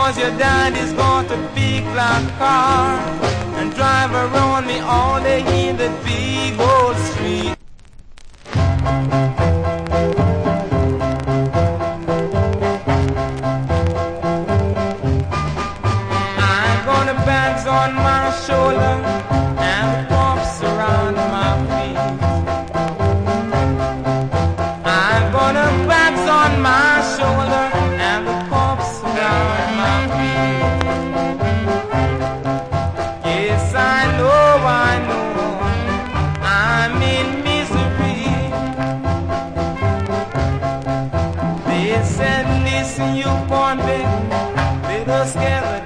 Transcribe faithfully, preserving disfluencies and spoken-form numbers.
'cause your daddy's got a big black car and drive around me all day in the big old street. I'm gonna bags on my shoulder and pops around my feet. I'm gonna bags on my shoulder and the pops around my feet. Yes, I know, I know, I'm in misery. They said, listen, you poor baby, little scared.